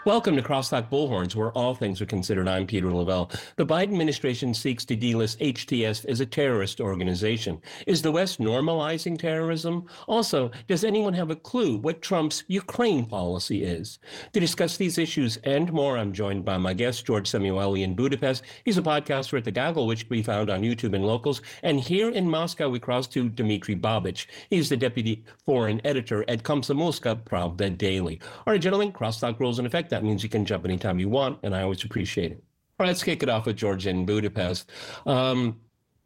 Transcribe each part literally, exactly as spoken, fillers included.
Welcome to Crosstalk Bullhorns, where all things are considered. I'm Peter Lavelle. The Biden administration seeks to delist H T S as a terrorist organization. Is the West normalizing terrorism? Also, does anyone have a clue what Trump's Ukraine policy is? To discuss these issues and more, I'm joined by my guest, George Samueli in Budapest. He's a podcaster at The Gaggle, which can be found on YouTube and locals. And here in Moscow, we cross to Dmitry Babich. He's the deputy foreign editor at Komsomolska Pravda Daily. All right, gentlemen, Crosstalk rules in effect. That means you can jump anytime you want, and I always appreciate it. All right, let's kick it off with George in Budapest. Um,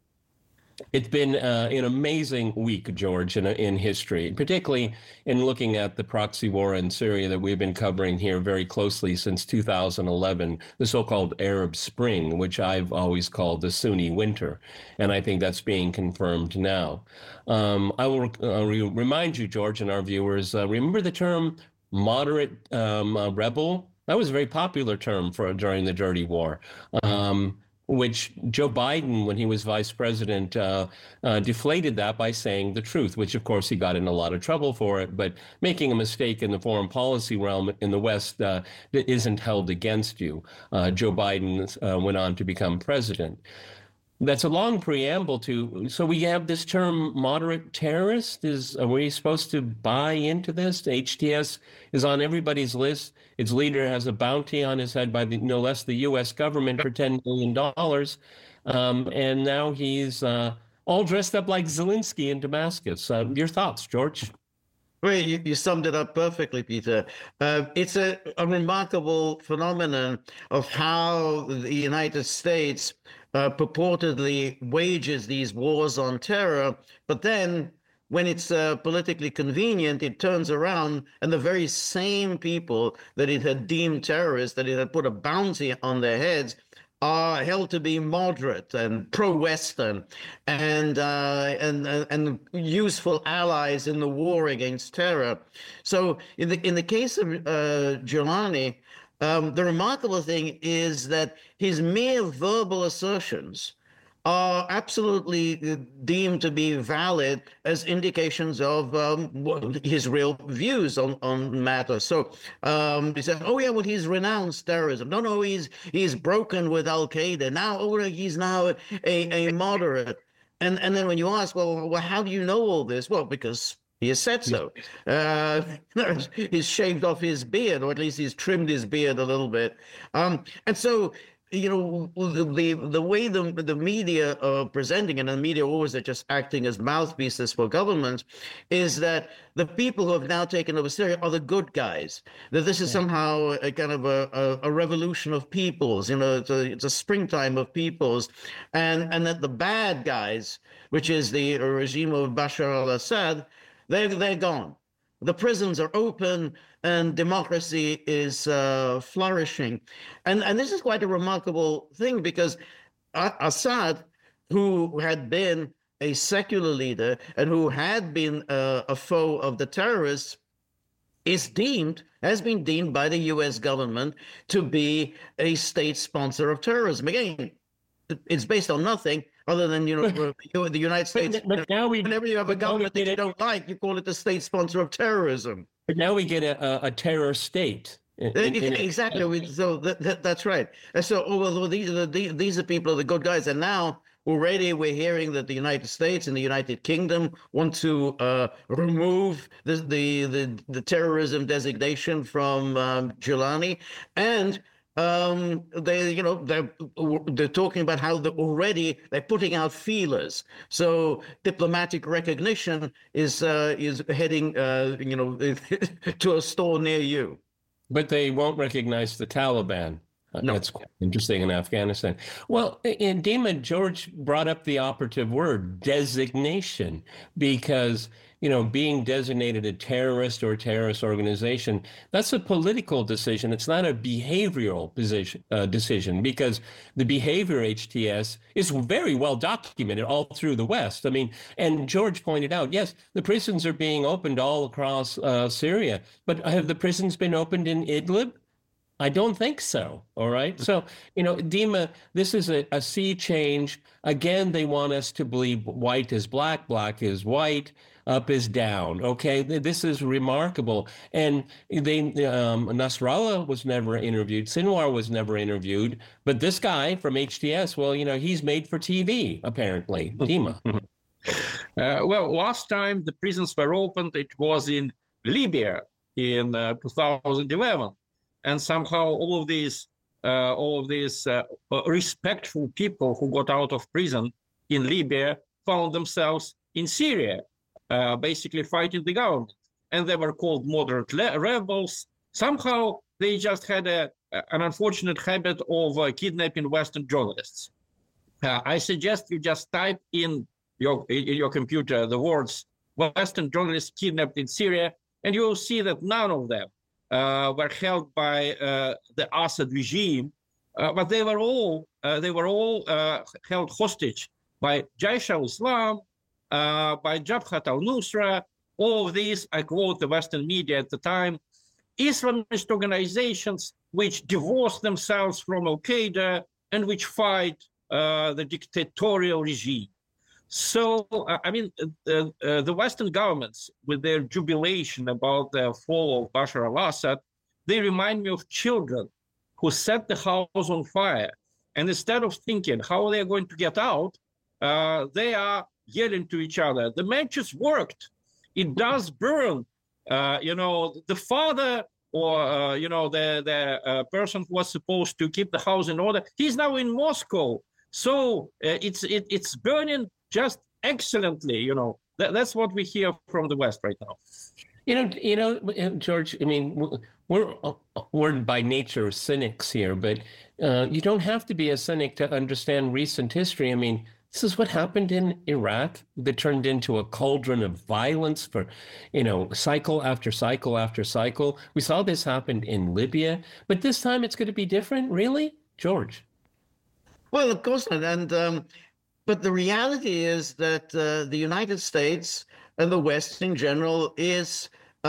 it's been uh, an amazing week, George, in, in history, particularly in looking at the proxy war in Syria that we've been covering here very closely since two thousand eleven, the so-called Arab Spring, which I've always called the Sunni winter. And I think that's being confirmed now. Um, I will uh, re- remind you, George, and our viewers, uh, remember the term moderate um, uh, rebel? That was a very popular term for during the Dirty War, um, which Joe Biden, when he was vice president, uh, uh, deflated that by saying the truth, which, of course, he got in a lot of trouble for it. But making a mistake in the foreign policy realm in the West uh, isn't held against you. Uh, Joe Biden uh, went on to become president. That's a long preamble to, so we have this term moderate terrorist. Is, are we supposed to buy into this? H T S is on everybody's list. Its leader has a bounty on his head by the, no less the U S government for ten million dollars. Um, and now he's uh, all dressed up like Zelensky in Damascus. Uh, your thoughts, George? Well, you, you summed it up perfectly, Peter. Uh, it's a, a remarkable phenomenon of how the United States uh, purportedly wages these wars on terror, but then when it's uh, politically convenient, it turns around and the very same people that it had deemed terrorists, that it had put a bounty on their heads, are held to be moderate and pro-Western and uh, and and useful allies in the war against terror. So in the in the case of uh, Giuliani, um, the remarkable thing is that his mere verbal assertions are absolutely deemed to be valid as indications of um, his real views on, on matters. So um, he said, oh, yeah, well, he's renounced terrorism. No, no, he's he's broken with Al-Qaeda. Now, oh, he's now a, a moderate. And, and then when you ask, well, well, how do you know all this? Well, because he has said so. Uh, he's shaved off his beard, or at least he's trimmed his beard a little bit. Um, and so you know, the, the the way the the media are presenting, and the media always are just acting as mouthpieces for governments, is that the people who have now taken over Syria are the good guys. That this is somehow a kind of a, a, a revolution of peoples, you know, it's a, it's a springtime of peoples, and and that the bad guys, which is the regime of Bashar al-Assad, they're they're gone. The prisons are open and democracy is uh, flourishing. And, and this is quite a remarkable thing because Assad, who had been a secular leader and who had been uh, a foe of the terrorists, is deemed, has been deemed by the U S government to be a state sponsor of terrorism. Again, it's based on nothing other than, you know, the United States. But, but now we, whenever you have a government that you don't like, you call it the state sponsor of terrorism. But now we get a, a terror state. In, in, exactly. So that, that, that's right. And so, oh, well, these are the, these are people are the good guys, and now already we're hearing that the United States and the United Kingdom want to uh, remove the, the the the terrorism designation from um, Giuliani, and um they you know they're they're talking about how they're already they're putting out feelers, so diplomatic recognition is uh is heading uh you know to a store near you. But they won't recognize the Taliban. No. That's quite interesting in Afghanistan. Well, and Dima, George brought up the operative word, designation, because, you know, being designated a terrorist or a terrorist organization, that's a political decision. It's not a behavioral position, uh, decision, because the behavior H T S is very well documented all through the West. I mean, and George pointed out, yes, the prisons are being opened all across uh, Syria, but have the prisons been opened in Idlib? I don't think so. All right. So, you know, Dima, this is a, a sea change. Again, they want us to believe white is black, black is white. up is down. Okay, this is remarkable. And they um, Nasrallah was never interviewed. Sinwar was never interviewed. But this guy from H T S, well, you know, he's made for T V, apparently. Dima. Uh, well, last time the prisons were opened, it was in Libya in uh, two thousand eleven, and somehow all of these, uh, all of these uh, respectful people who got out of prison in Libya found themselves in Syria, uh, basically fighting the government, and they were called moderate rebels. Somehow they just had a, an unfortunate habit of uh, kidnapping Western journalists. Uh, I suggest you just type in your in your computer the words Western journalists kidnapped in Syria, and you will see that none of them uh, were held by uh, the Assad regime, uh, but they were all uh, they were all uh, held hostage by Jaish al-Islam, uh, by Jabhat al-Nusra. All of these, I quote the Western media at the time, Islamist organizations which divorce themselves from Al-Qaeda and which fight uh, the dictatorial regime. So, uh, I mean, uh, uh, the Western governments, with their jubilation about the fall of Bashar al-Assad, they remind me of children who set the house on fire. And instead of thinking how they are going to get out, uh, they are yelling to each other. The matches worked. It does burn. Uh, you know, the father or, uh, you know, the, the uh, person who was supposed to keep the house in order, he's now in Moscow. So uh, it's it, it's burning just excellently, you know. That, that's what we hear from the West right now. You know, you know, George. I mean, we're we're by nature cynics here, but uh, you don't have to be a cynic to understand recent history. I mean, this is what happened in Iraq that turned into a cauldron of violence for, you know, cycle after cycle after cycle. We saw this happen in Libya, but this time it's going to be different, really, George? Well, of course not, and. Um... But the reality is that uh, the United States and the West in general is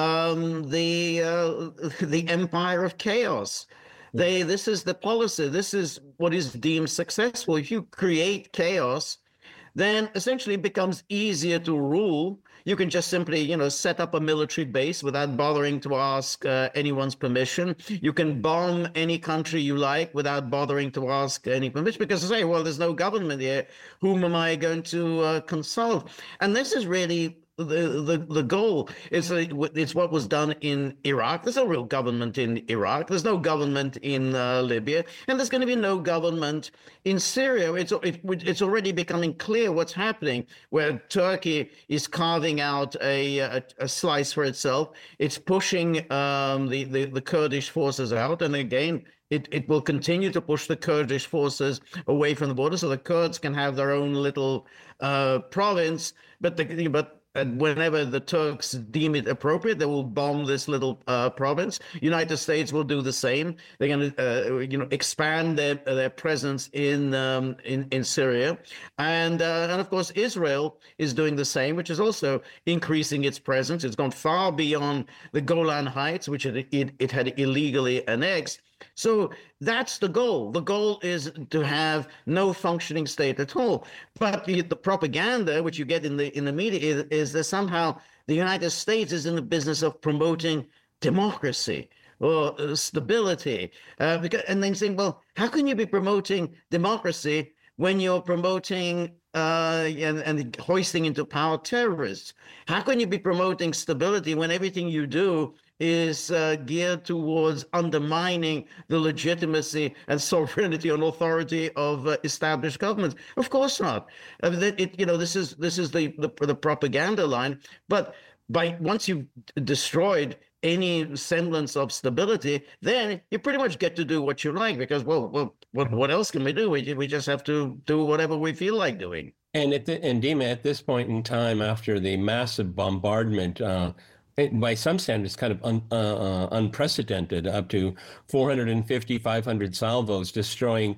um, the uh, the empire of chaos. They this is the policy. This is what is deemed successful. If you create chaos, then essentially it becomes easier to rule. You can just simply, you know, set up a military base without bothering to ask uh, anyone's permission. You can bomb any country you like without bothering to ask any permission, because they say, well, there's no government here. Whom am I going to uh, consult? And this is really the the the goal. It's a, it's what was done in Iraq. There's no real government in Iraq. There's no government in uh, Libya, and there's going to be no government in Syria. It's it, it's already becoming clear what's happening, where Turkey is carving out a a, a slice for itself. It's pushing um, the, the the Kurdish forces out, and again. It, it will continue to push the Kurdish forces away from the border, so the Kurds can have their own little uh, province. But the, but And whenever the Turks deem it appropriate, they will bomb this little uh, province. United States will do the same. They're going to, uh, you know, expand their their presence in um, in in Syria, and uh, and of course Israel is doing the same, which is also increasing its presence. It's gone far beyond the Golan Heights, which it it, it had illegally annexed. So that's the goal. The goal is to have no functioning state at all. But the, the propaganda, which you get in the in the media, is, is that somehow the United States is in the business of promoting democracy or uh, stability. Uh, because, and then saying, well, how can you be promoting democracy when you're promoting uh, and, and hoisting into power terrorists? How can you be promoting stability when everything you do is uh, geared towards undermining the legitimacy and sovereignty and authority of uh, established governments? Of course not. I mean, it, you know, this is this is the, the the propaganda line. But by once you've destroyed any semblance of stability, then you pretty much get to do what you like, because well, well, what what else can we do? We we just have to do whatever we feel like doing. And at the, and Dima, at this point in time, after the massive bombardment. Uh, It, by some standards, kind of un, uh, uh, unprecedented, up to four hundred fifty, five hundred salvos, destroying,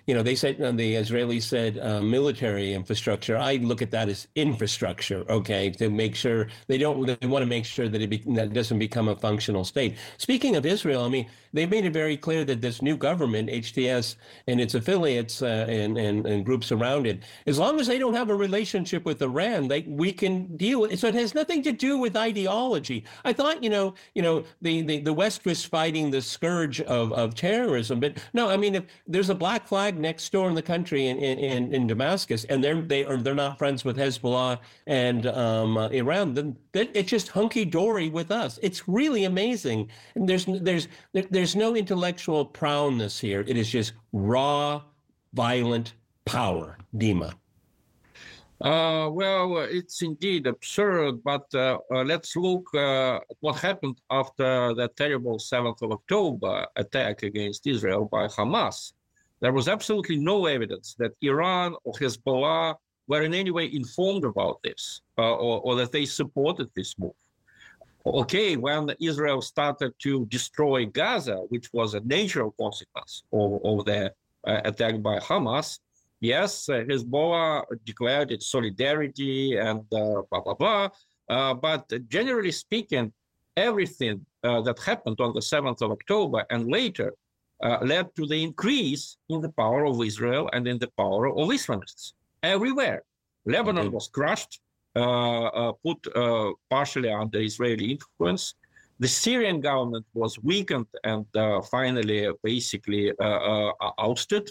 you know, they said, uh, the Israelis said uh, military infrastructure. I look at that as infrastructure, okay, to make sure they don't, they want to make sure that it, be, that it doesn't become a functional state. Speaking of Israel, I mean, they've made it very clear that this new government, H T S, and its affiliates uh, and, and, and groups around it, as long as they don't have a relationship with Iran, they, we can deal with it. So it has nothing to do with ideology. I thought, you know, you know, the, the, the West was fighting the scourge of, of terrorism, but no, I mean, if there's a black flag next door in the country in, in, in Damascus, and they're, they are, they're not friends with Hezbollah and um, uh, Iran, then it's just hunky-dory with us. It's really amazing. And there's, there's, there's no intellectual prowess here. It is just raw, violent power. Dima. Uh, well, it's indeed absurd, but uh, uh, let's look uh, at what happened after the terrible seventh of October attack against Israel by Hamas. There was absolutely no evidence that Iran or Hezbollah were in any way informed about this uh, or, or that they supported this move. Okay, when Israel started to destroy Gaza, which was a natural consequence of, of the uh, attack by Hamas, yes, uh, Hezbollah declared its solidarity and uh, blah, blah, blah. Uh, but generally speaking, everything uh, that happened on the seventh of October and later uh, led to the increase in the power of Israel and in the power of Islamists everywhere. Lebanon okay. was crushed, uh, uh, put uh, partially under Israeli influence. The Syrian government was weakened and uh, finally basically uh, uh, ousted.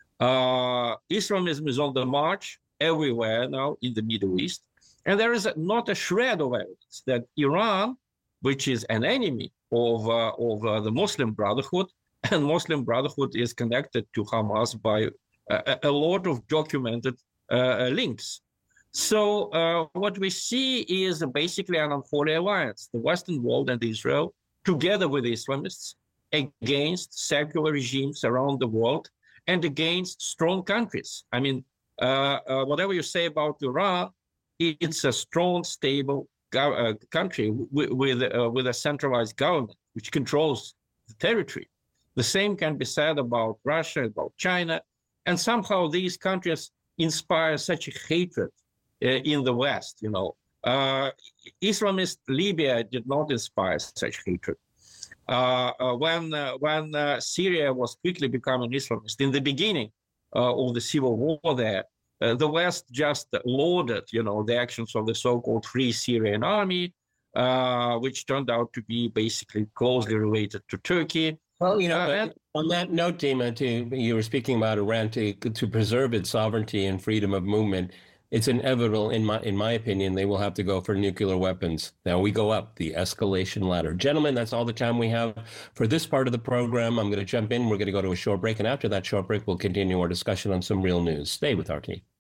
Uh, Islamism is on the march everywhere now in the Middle East. And there is a, not a shred of evidence that Iran, which is an enemy of, uh, of uh, the Muslim Brotherhood, and Muslim Brotherhood is connected to Hamas by a, a lot of documented uh, links. So uh, what we see is basically an unholy alliance, the Western world and Israel, together with Islamists, against secular regimes around the world, and against strong countries. I mean, uh, uh, whatever you say about Iran, it's a strong, stable go- uh, country with with, uh, with a centralized government which controls the territory. The same can be said about Russia, about China, and somehow these countries inspire such a hatred uh, in the West. You know, uh, Islamist Libya did not inspire such hatred. Uh, uh, when uh, when uh, Syria was quickly becoming Islamist in the beginning uh, of the civil war there, uh, the West just lauded, you know, the actions of the so-called Free Syrian Army, uh, which turned out to be basically closely related to Turkey. Well, you know, uh, and, on that note, Dima, to, you were speaking about Iran to to preserve its sovereignty and freedom of movement. It's inevitable, in my in my opinion, they will have to go for nuclear weapons. Now we go up the escalation ladder. Gentlemen, that's all the time we have for this part of the program. I'm going to jump in. We're going to go to a short break. And after that short break, we'll continue our discussion on some real news. Stay with R T.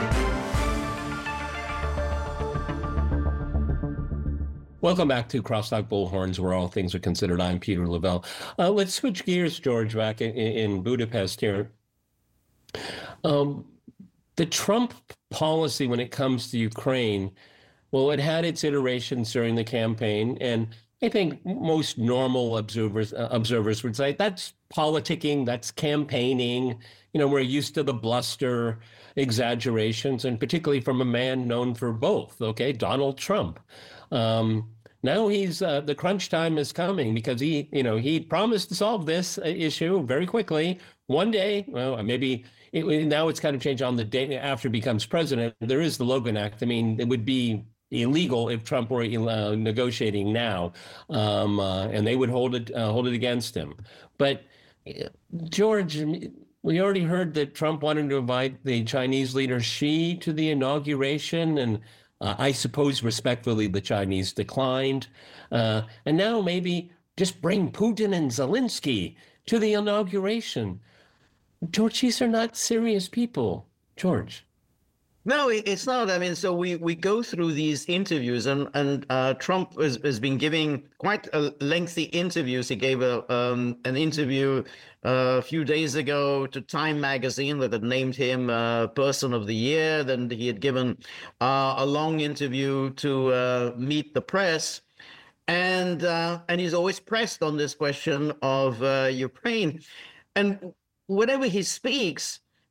Welcome back to Crosstalk Bullhorns, where all things are considered. I'm Peter Lavelle. Uh, let's switch gears, George, back in, in Budapest here. Um, The Trump policy when it comes to Ukraine, well, it had its iterations during the campaign, and I think most normal observers uh, observers would say that's politicking, that's campaigning. You know, we're used to the bluster, exaggerations, and particularly from a man known for both. Okay, Donald Trump. Um, now he's uh, the crunch time is coming because he, you know, he promised to solve this issue very quickly. One day, well, maybe. It, now it's kind of changed on the day after he becomes president. There is the Logan Act. I mean, it would be illegal if Trump were uh, negotiating now, um, uh, and they would hold it uh, hold it against him. But George, we already heard that Trump wanted to invite the Chinese leader Xi to the inauguration, and uh, I suppose respectfully the Chinese declined. Uh, and now maybe just bring Putin and Zelensky to the inauguration. George, these are not serious people, George. No, it's not. I mean, so we, we go through these interviews, and and uh, Trump has, has been giving quite a lengthy interviews. He gave a um, an interview uh, a few days ago to Time magazine that had named him uh, Person of the Year. Then he had given uh, a long interview to uh, Meet the Press. And uh, and he's always pressed on this question of uh, Ukraine. And whenever he speaks,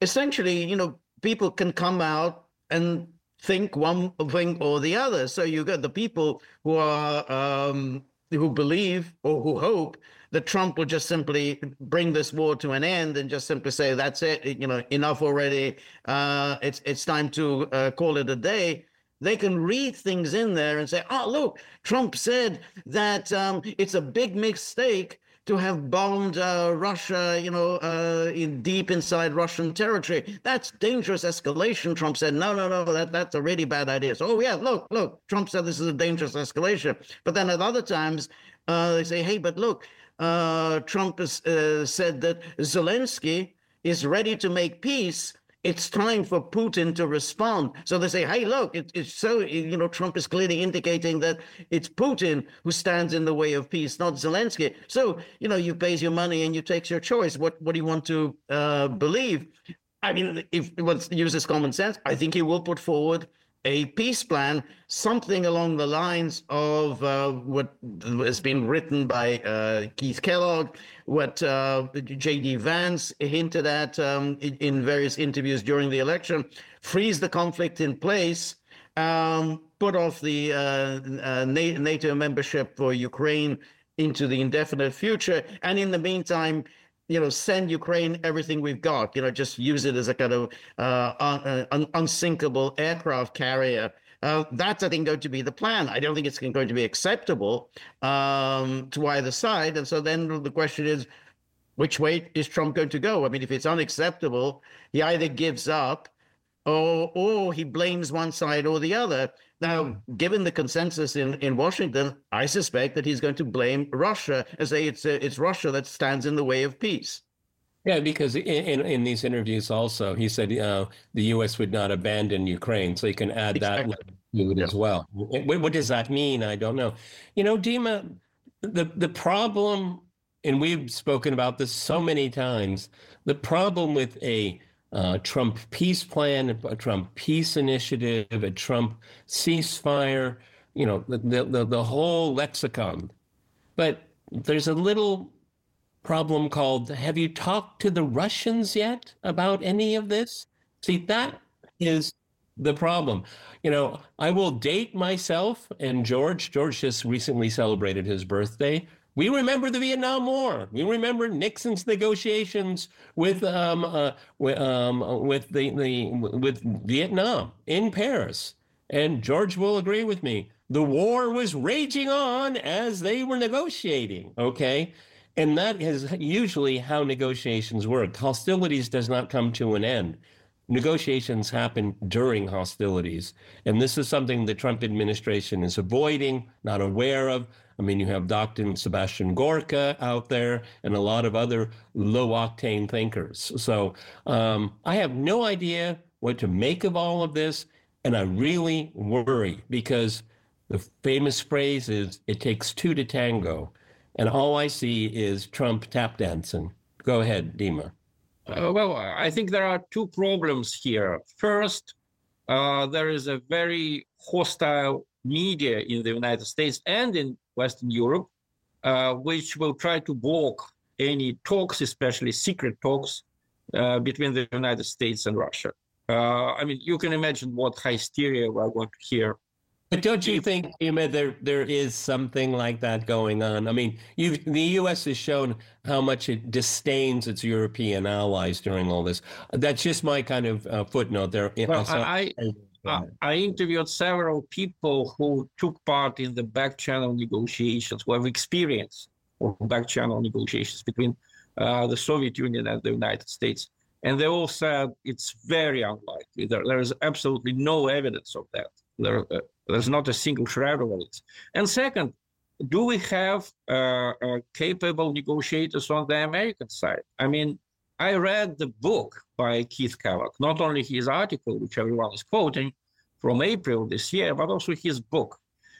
essentially, you know, people can come out and think one thing or the other. So you got the people who are um, who believe or who hope that Trump will just simply bring this war to an end and just simply say, that's it, you know, enough already. Uh, it's it's time to uh, call it a day. They can read things in there and say, oh, look, Trump said that um, it's a big mistake to have bombed uh, Russia, you know, uh, in deep inside Russian territory. That's dangerous escalation. Trump said, no, no, no, that, that's a really bad idea. So, oh, yeah, look, look, Trump said this is a dangerous escalation. But then at other times, uh, they say, hey, but look, uh, Trump has uh, said that Zelensky is ready to make peace. It's time for Putin to respond. So they say, hey, look, it, it's so, you know, Trump is clearly indicating that it's Putin who stands in the way of peace, not Zelensky. So, you know, you pays your money and you takes your choice. What, what do you want to uh, believe? I mean, if he wants to use his common sense, I think he will put forward a peace plan, something along the lines of uh, what has been written by uh, Keith Kellogg, what uh, J D Vance hinted at um, in, in various interviews during the election: freeze the conflict in place, um, put off the uh, uh, NATO membership for Ukraine into the indefinite future, and in the meantime, you know, send Ukraine everything we've got, you know, just use it as a kind of uh, un- un- unsinkable aircraft carrier. Uh, that's, I think, going to be the plan. I don't think it's going to be acceptable um, to either side. And so then the question is, which way is Trump going to go? I mean, if it's unacceptable, he either gives up or, or he blames one side or the other. Now, given the consensus in, in Washington, I suspect that he's going to blame Russia and say it's uh, it's Russia that stands in the way of peace. Yeah, because in, in, in these interviews also, he said uh, the U S would not abandon Ukraine. So you can add exactly. that to it yeah. as well. What, what does that mean? I don't know. You know, Dima, the, the problem, and we've spoken about this so many times, the problem with a Uh, Trump peace plan, a Trump peace initiative, a Trump ceasefire, you know, the, the, the whole lexicon. But there's a little problem called, have you talked to the Russians yet about any of this? See, that is the problem. You know, I will date myself and George. George just recently celebrated his birthday. We remember the Vietnam War. We remember Nixon's negotiations with um, uh, with, um, with the, the with Vietnam in Paris. And George will agree with me. The war was raging on as they were negotiating. Okay, and that is usually how negotiations work. Hostilities does not come to an end. Negotiations happen during hostilities. And this is something the Trump administration is avoiding, not aware of. I mean, you have Doctor Sebastian Gorka out there and a lot of other low-octane thinkers. So um, I have no idea what to make of all of this, and I really worry because the famous phrase is, it takes two to tango, and all I see is Trump tap dancing. Go ahead, Dima. Uh, well, I think there are two problems here. First, uh, there is a very hostile media in the United States and in Western Europe, uh, which will try to block any talks, especially secret talks, uh, between the United States and Russia. Uh, I mean, you can imagine what hysteria we're going to hear. But don't you think, Dima, there there is something like that going on? I mean, you the U S has shown how much it disdains its European allies during all this. That's just my kind of uh, footnote there. Well, I, I, I interviewed several people who took part in the back channel negotiations, who have experience of back channel negotiations between uh, the Soviet Union and the United States. And they all said it's very unlikely. There, there is absolutely no evidence of that. There, uh, there's not a single shred of it. And second, do we have uh, uh, capable negotiators on the American side? I mean, I read the book by Keith Kellogg, not only his article, which everyone is quoting from April this year, but also his book.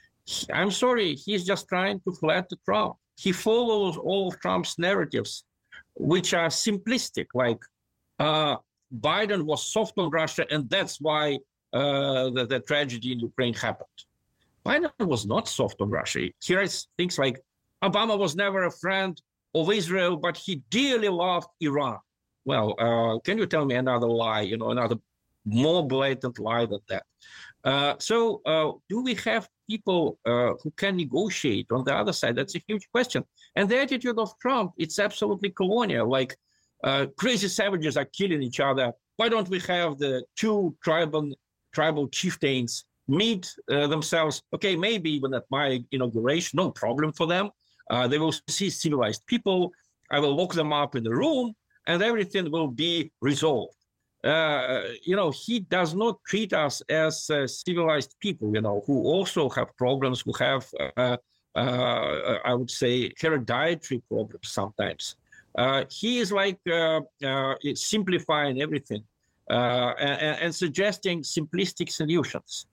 I'm sorry, he's just trying to flatter Trump. He follows all of Trump's narratives, which are simplistic, like uh, Biden was soft on Russia, and that's why uh, the, the tragedy in Ukraine happened. Biden was not soft on Russia. He writes things like, Obama was never a friend of Israel, but he dearly loved Iran. well, uh, can you tell me another lie? You know, another more blatant lie than that. Uh, so, uh, do we have people uh, who can negotiate on the other side? That's a huge question. And the attitude of Trump, it's absolutely colonial. Like uh, crazy savages are killing each other. Why don't we have the two tribal tribal chieftains meet uh, themselves? Okay, maybe even at my inauguration, no problem for them. Uh, they will see civilized people. I will lock them up in the room, and everything will be resolved. Uh, you know, he does not treat us as uh, civilized people, you know, who also have problems, who have, uh, uh, I would say, hereditary problems sometimes. Uh, he is like uh, uh, simplifying everything uh, and, and suggesting simplistic solutions.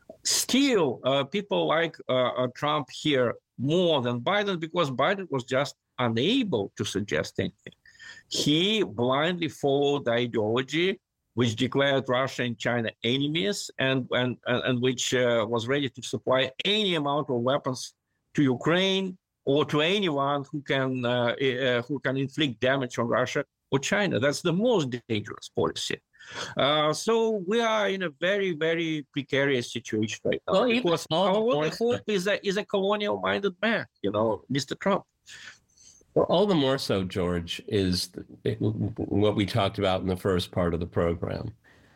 Still, uh, people like uh, Trump here more than Biden because Biden was just unable to suggest anything. He blindly followed the ideology which declared Russia and China enemies and, and, and which uh, was ready to supply any amount of weapons to Ukraine or to anyone who can, uh, uh, who can inflict damage on Russia or China. That's the most dangerous policy. Uh, so we are in a very, very precarious situation right now. Well, because all our the only more- hope is a, is a colonial-minded man, you know, Mister Trump. Well, all the more so, George, is it, what we talked about in the first part of the program.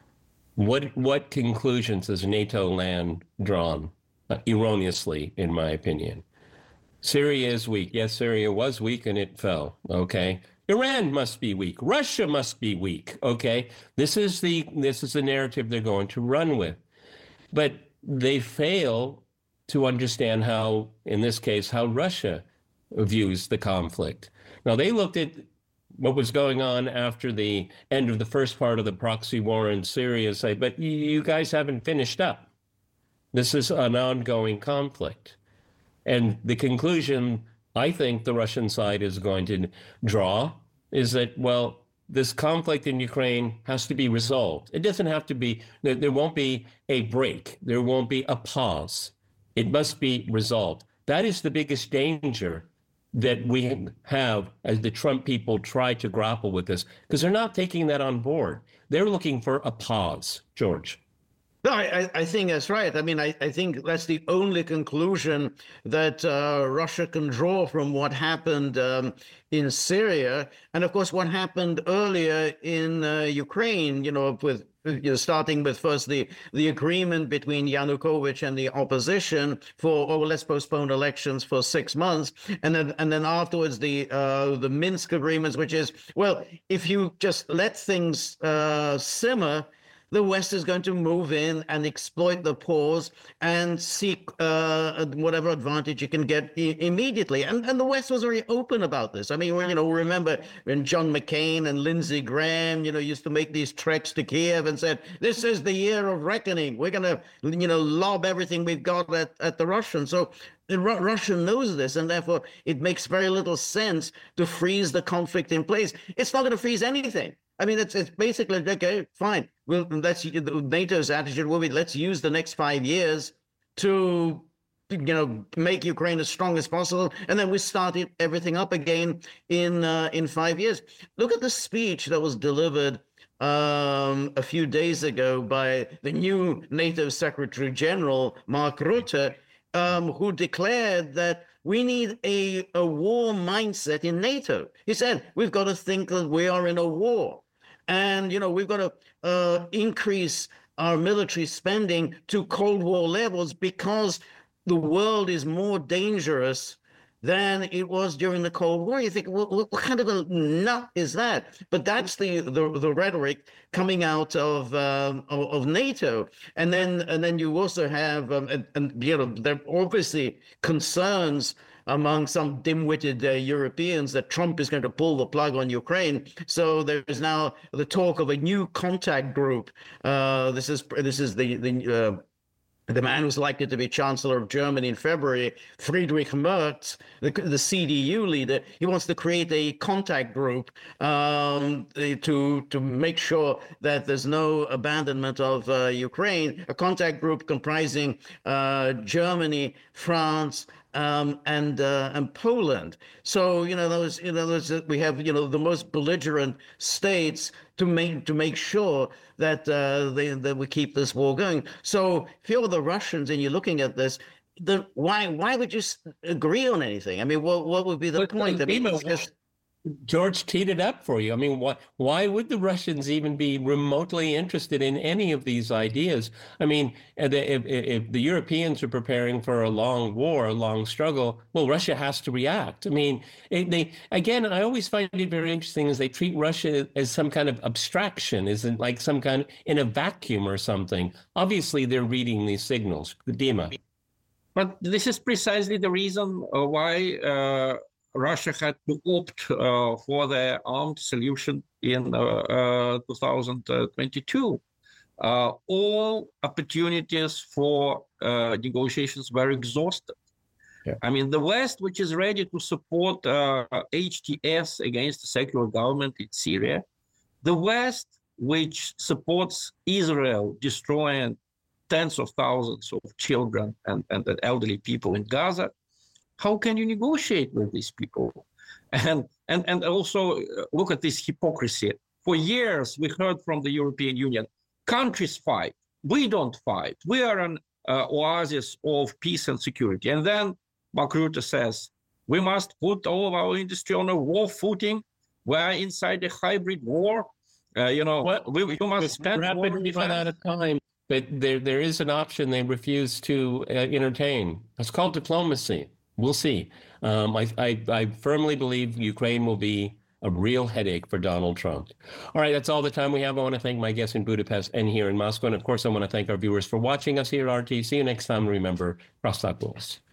What what conclusions has NATO land drawn, uh, erroneously, in my opinion? Syria is weak. Yes, Syria was weak and it fell. Okay. Iran must be weak. Russia must be weak. Okay. This is the this is the narrative they're going to run with. But they fail to understand how, in this case, how Russia views the conflict. Now, they looked at what was going on after the end of the first part of the proxy war in Syria and say, but you guys haven't finished up. This is an ongoing conflict. And the conclusion I think the Russian side is going to draw is that, well, this conflict in Ukraine has to be resolved. It doesn't have to be, there, there won't be a break. There won't be a pause. It must be resolved. That is the biggest danger that we have as the Trump people try to grapple with this, because they're not taking that on board. They're looking for a pause, George. No, I, I think that's right. I mean, I, I think that's the only conclusion that uh, Russia can draw from what happened um, in Syria. And of course, what happened earlier in uh, Ukraine, you know, with you know, starting with first the, the agreement between Yanukovych and the opposition for, oh, well, let's postpone elections for six months. And then and then afterwards, the uh, the Minsk agreements, which is, well, if you just let things uh, simmer, the West is going to move in and exploit the pause and seek uh, whatever advantage you can get I- immediately. And, and the West was very open about this. I mean, you know, remember when John McCain and Lindsey Graham, you know, used to make these treks to Kiev and said, this is the year of reckoning. We're going to, you know, lob everything we've got at, at the Russians. So the Ru- Russia knows this, and therefore it makes very little sense to freeze the conflict in place. It's not going to freeze anything. I mean, it's it's basically, okay, fine. Well, let's NATO's attitude will be, let's use the next five years to, you know, make Ukraine as strong as possible, and then we start it, everything up again in uh, in five years. Look at the speech that was delivered um, a few days ago by the new NATO Secretary General, Mark Rutte, um, who declared that we need a, a war mindset in NATO. He said, we've got to think that we are in a war. And, you know, we've got to uh, increase our military spending to Cold War levels because the world is more dangerous than it was during the Cold War. You think, well, what kind of a nut is that? But that's the the, the rhetoric coming out of, um, of of NATO, and then and then you also have, um, and, and you know, there are obviously concerns among some dim-witted uh, Europeans that Trump is going to pull the plug on Ukraine. So there is now the talk of a new contact group. Uh, this is this is the the. Uh, The man who's likely to be Chancellor of Germany in February, Friedrich Merz, the, the C D U leader, he wants to create a contact group um, to to make sure that there's no abandonment of uh, Ukraine. A contact group comprising uh, Germany, France, um, and uh, and Poland. So you know those you know those we have you know the most belligerent states to make to make sure that uh, they that we keep this war going. So if you're the Russians and you're looking at this, then why why would you agree on anything? I mean, what what would be the But, point? I mean, it's just, George teed it up for you. I mean, why, why would the Russians even be remotely interested in any of these ideas? I mean, if, if, if the Europeans are preparing for a long war, a long struggle, well, Russia has to react. I mean, it, they again, I always find it very interesting as they treat Russia as some kind of abstraction, isn't like some kind of in a vacuum or something. Obviously, they're reading these signals. Dima. But this is precisely the reason uh, why uh, Russia had to opt uh, for the armed solution in uh, uh, two thousand twenty-two. Uh, all opportunities for uh, negotiations were exhausted. Yeah. I mean, the West, which is ready to support uh, H T S against the secular government in Syria, the West, which supports Israel destroying tens of thousands of children and, and elderly people in Gaza, how can you negotiate with these people? And, and, and also look at this hypocrisy. For years, we heard from the European Union, countries fight, we don't fight. We are an uh, oasis of peace and security. And then Mark Rutte says, we must put all of our industry on a war footing. We're inside a hybrid war. Uh, you know, what, we, we must spend rapidly run out of time. But there, there is an option they refuse to uh, entertain. It's called diplomacy. We'll see. Um, I, I, I firmly believe Ukraine will be a real headache for Donald Trump. All right, that's all the time we have. I want to thank my guests in Budapest and here in Moscow. And of course, I want to thank our viewers for watching us here at R T. See you next time. Remember, cross talk rules.